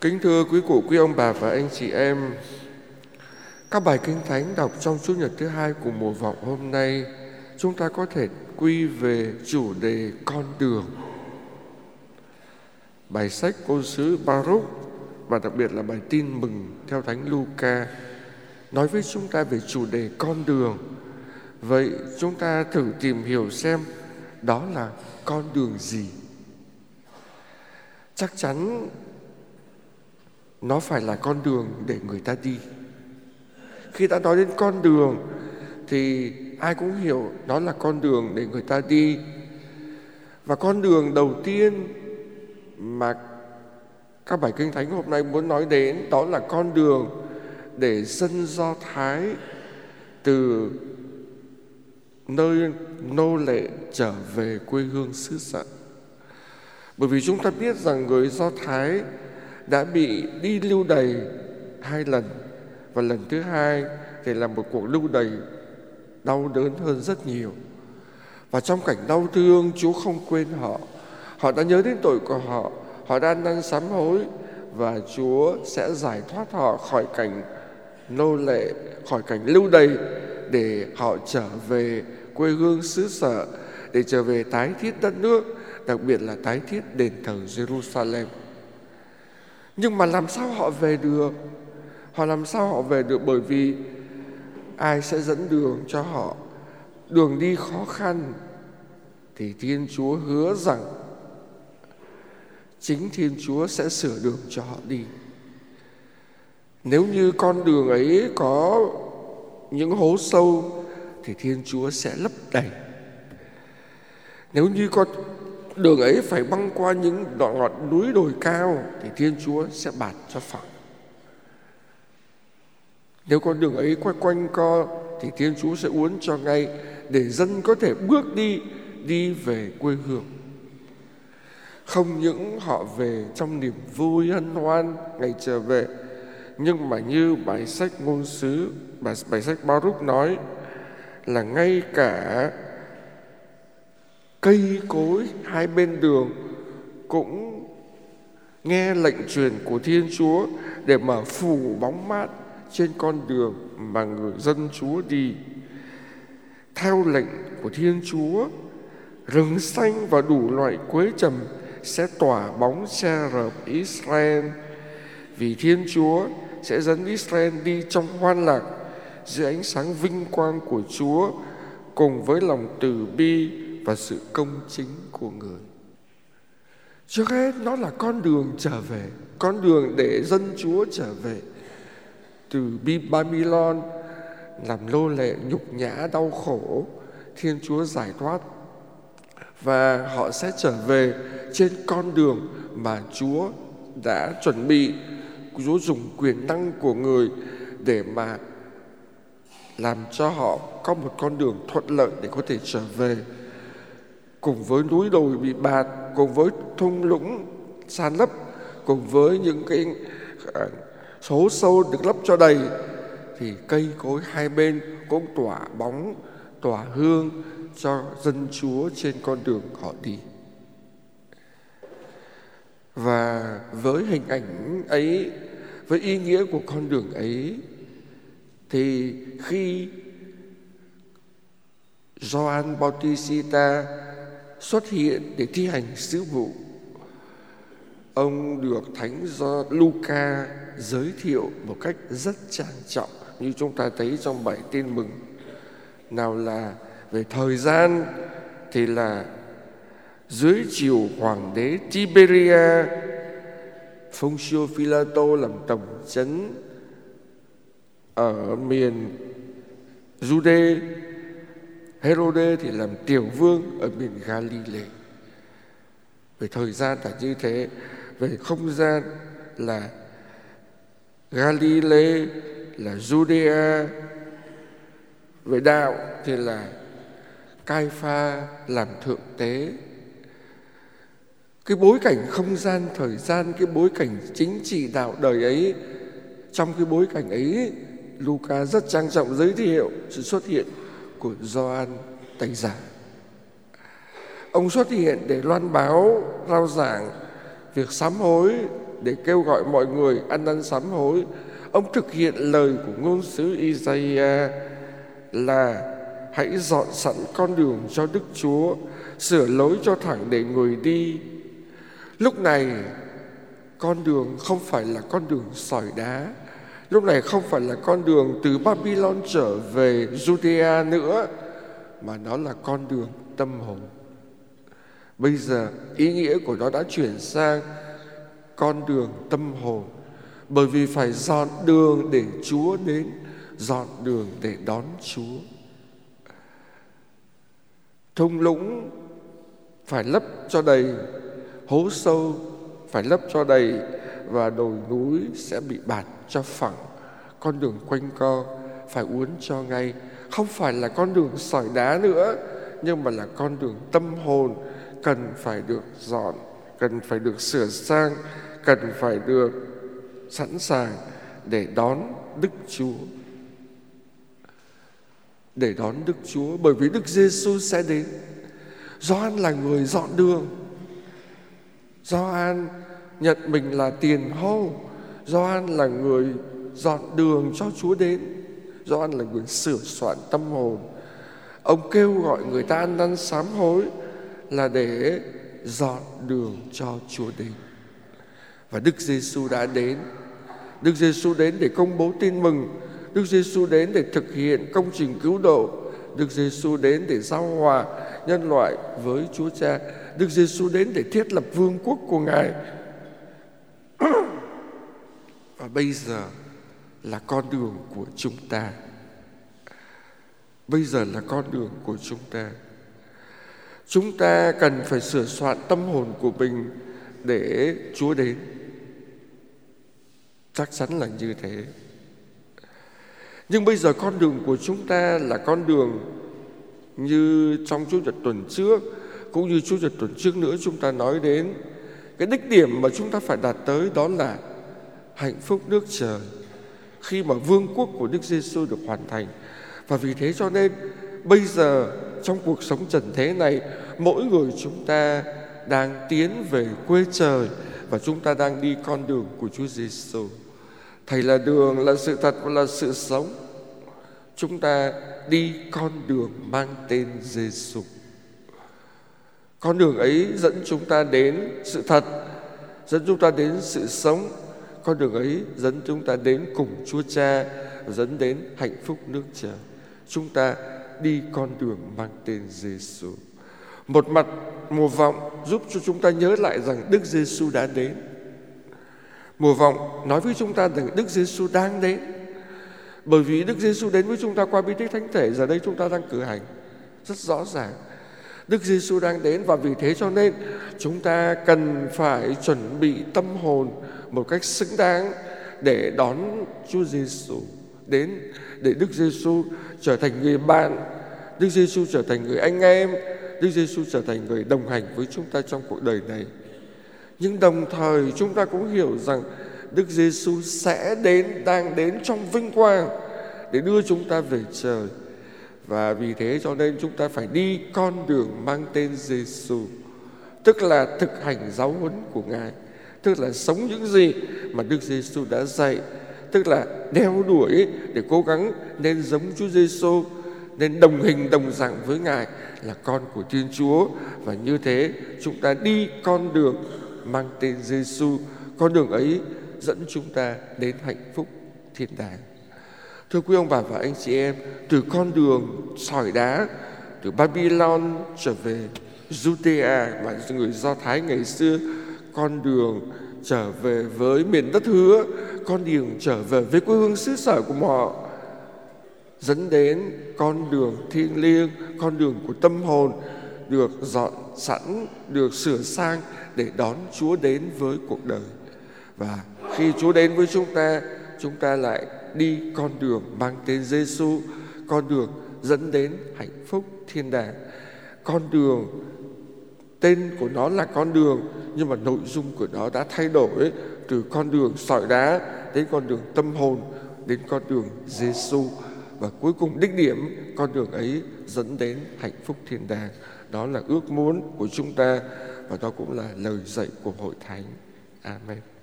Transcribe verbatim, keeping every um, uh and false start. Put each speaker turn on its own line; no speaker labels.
Kính thưa quý cụ, quý ông bà và anh chị em, các bài kinh thánh đọc trong Chủ nhật thứ hai của mùa vọng hôm nay, chúng ta có thể quy về chủ đề con đường. Bài sách Ngôn sứ Baruch và đặc biệt là bài tin mừng theo Thánh Luca nói với chúng ta về chủ đề con đường. Vậy chúng ta thử tìm hiểu xem đó là con đường gì. Chắc chắn nó phải là con đường để người ta đi. Khi ta nói đến con đường thì ai cũng hiểu nó là con đường để người ta đi. Và con đường đầu tiên mà các bài kinh thánh hôm nay muốn nói đến đó là con đường để dân Do Thái từ nơi nô lệ trở về quê hương xứ sở. Bởi vì chúng ta biết rằng người Do Thái đã bị đi lưu đày hai lần, và lần thứ hai thì là một cuộc lưu đày đau đớn hơn rất nhiều. Và trong cảnh đau thương, Chúa không quên họ. Họ đã nhớ đến tội của họ, họ đã ăn năn sám hối, và Chúa sẽ giải thoát họ khỏi cảnh nô lệ, khỏi cảnh lưu đày, để họ trở về quê hương xứ sở, để trở về tái thiết đất nước, đặc biệt là tái thiết đền thờ Jerusalem. Nhưng mà làm sao họ về được? Họ làm sao họ về được? Bởi vì ai sẽ dẫn đường cho họ? Đường đi khó khăn thì Thiên Chúa hứa rằng chính Thiên Chúa sẽ sửa đường cho họ đi. Nếu như con đường ấy có những hố sâu thì Thiên Chúa sẽ lấp đầy. Nếu như con đường ấy phải băng qua những đoạn ngọn núi đồi cao thì Thiên Chúa sẽ bạt cho phẳng. Nếu con đường ấy quay quanh co thì Thiên Chúa sẽ uốn cho ngay, để dân có thể bước đi, đi về quê hương. Không những họ về trong niềm vui hân hoan ngày trở về, nhưng mà như bài sách Ngôn sứ, bài, bài sách Baruch nói là ngay cả cây cối hai bên đường cũng nghe lệnh truyền của Thiên Chúa để mà phủ bóng mát trên con đường mà người dân Chúa đi. Theo lệnh của Thiên Chúa, rừng xanh và đủ loại quế trầm sẽ tỏa bóng che rợp Israel, vì Thiên Chúa sẽ dẫn Israel đi trong hoan lạc dưới ánh sáng vinh quang của Chúa, cùng với lòng từ bi và sự công chính của người. Trước hết nó là con đường trở về, con đường để dân Chúa trở về từ Babylon làm nô lệ nhục nhã đau khổ. Thiên Chúa giải thoát, và họ sẽ trở về trên con đường mà Chúa đã chuẩn bị. Chúa dùng quyền năng của người để mà làm cho họ có một con đường thuận lợi để có thể trở về. Cùng với núi đồi bị bạt, cùng với thung lũng san lấp, cùng với những cái số sâu được lấp cho đầy, thì cây cối hai bên cũng tỏa bóng, tỏa hương cho dân Chúa trên con đường họ đi. Và với hình ảnh ấy, với ý nghĩa của con đường ấy, thì khi Gioan Bautista xuất hiện để thi hành sứ vụ, ông được Thánh Luca giới thiệu một cách rất trang trọng, như chúng ta thấy trong bài tin mừng. Nào là về thời gian thì là dưới triều hoàng đế Tiberia, Poncio Pilato làm tổng trấn ở miền Jude, Herode thì làm tiểu vương ở miền Galilee. Về thời gian là như thế, về không gian là Galilee, là Judea, về đạo thì là Cai-pha làm thượng tế. Cái bối cảnh không gian, thời gian, cái bối cảnh chính trị đạo đời ấy, trong cái bối cảnh ấy, Luca rất trang trọng giới thiệu sự xuất hiện của Gioan Tẩy Giả. Ông xuất hiện để loan báo, rao giảng việc sám hối, để kêu gọi mọi người ăn năn sám hối. Ông thực hiện lời của ngôn sứ Isaiah là hãy dọn sẵn con đường cho Đức Chúa, sửa lối cho thẳng để người đi. Lúc này con đường không phải là con đường sỏi đá, lúc này không phải là con đường từ Babylon trở về Judea nữa, mà nó là con đường tâm hồn. Bây giờ ý nghĩa của nó đã chuyển sang con đường tâm hồn, bởi vì phải dọn đường để Chúa đến, dọn đường để đón Chúa. Thung lũng phải lấp cho đầy, hố sâu phải lấp cho đầy, và đồi núi sẽ bị bạt cho phẳng. Con đường quanh co phải uốn cho ngay, không phải là con đường sỏi đá nữa, nhưng mà là con đường tâm hồn, cần phải được dọn, cần phải được sửa sang, cần phải được sẵn sàng để đón Đức Chúa. Để đón Đức Chúa, bởi vì Đức Giêsu sẽ đến. Gioan là người dọn đường. Gioan nhận mình là tiền hô. Gioan là người dọn đường cho Chúa đến. Gioan là người sửa soạn tâm hồn. Ông kêu gọi người ta ăn năn sám hối là để dọn đường cho Chúa đến. Và Đức Giêsu đã đến. Đức Giêsu đến để công bố tin mừng. Đức Giêsu đến để thực hiện công trình cứu độ. Đức Giêsu đến để giao hòa nhân loại với Chúa Cha. Đức Giêsu đến để thiết lập vương quốc của Ngài. Và bây giờ là con đường của chúng ta. Bây giờ là con đường của chúng ta. Chúng ta cần phải sửa soạn tâm hồn của mình để Chúa đến. Chắc chắn là như thế. Nhưng bây giờ con đường của chúng ta là con đường như trong Chúa Nhật tuần trước, cũng như Chúa Nhật tuần trước nữa chúng ta nói đến. Cái đích điểm mà chúng ta phải đạt tới đó là hạnh phúc nước trời, khi mà vương quốc của Đức Giêsu được hoàn thành. Và vì thế cho nên bây giờ trong cuộc sống trần thế này, mỗi người chúng ta đang tiến về quê trời, và chúng ta đang đi con đường của Chúa Giêsu. Thầy là đường, là sự thật và là sự sống. Chúng ta đi con đường mang tên Giêsu. Con đường ấy dẫn chúng ta đến sự thật, dẫn chúng ta đến sự sống. Con đường ấy dẫn chúng ta đến cùng Chúa Cha, dẫn đến hạnh phúc nước trời. Chúng ta đi con đường mang tên Giêsu. Một mặt mùa vọng giúp cho chúng ta nhớ lại rằng Đức Giêsu đã đến. Mùa vọng nói với chúng ta rằng Đức Giêsu đang đến. Bởi vì Đức Giêsu đến với chúng ta qua bí tích thánh thể, giờ đây chúng ta đang cử hành rất rõ ràng. Đức Giêsu đang đến, và vì thế cho nên chúng ta cần phải chuẩn bị tâm hồn một cách xứng đáng để đón Chúa Giêsu đến, để Đức Giêsu trở thành người bạn, Đức Giêsu trở thành người anh em, Đức Giêsu trở thành người đồng hành với chúng ta trong cuộc đời này. Nhưng đồng thời chúng ta cũng hiểu rằng Đức Giêsu sẽ đến, đang đến trong vinh quang để đưa chúng ta về trời. Và vì thế cho nên chúng ta phải đi con đường mang tên Giêsu, tức là thực hành giáo huấn của Ngài, tức là sống những gì mà Đức Giêsu đã dạy, tức là đeo đuổi để cố gắng nên giống Chúa Giêsu, nên đồng hình đồng dạng với Ngài là con của Thiên Chúa. Và như thế chúng ta đi con đường mang tên Giêsu. Con đường ấy dẫn chúng ta đến hạnh phúc thiên đàng. Thưa quý ông bà và anh chị em, từ con đường sỏi đá, từ Babylon trở về Judea mà người Do Thái ngày xưa, con đường trở về với miền đất hứa, con đường trở về với quê hương xứ sở của họ, dẫn đến con đường thiêng liêng, con đường của tâm hồn được dọn sẵn, được sửa sang để đón Chúa đến với cuộc đời. Và khi Chúa đến với chúng ta, chúng ta lại đi con đường mang tên Giêsu, con đường dẫn đến hạnh phúc thiên đàng. Con đường, tên của nó là con đường, nhưng mà nội dung của nó đã thay đổi từ con đường sỏi đá đến con đường tâm hồn, đến con đường Giêsu. Và cuối cùng đích điểm con đường ấy dẫn đến hạnh phúc thiên đàng. Đó là ước muốn của chúng ta, và đó cũng là lời dạy của Hội Thánh. Amen.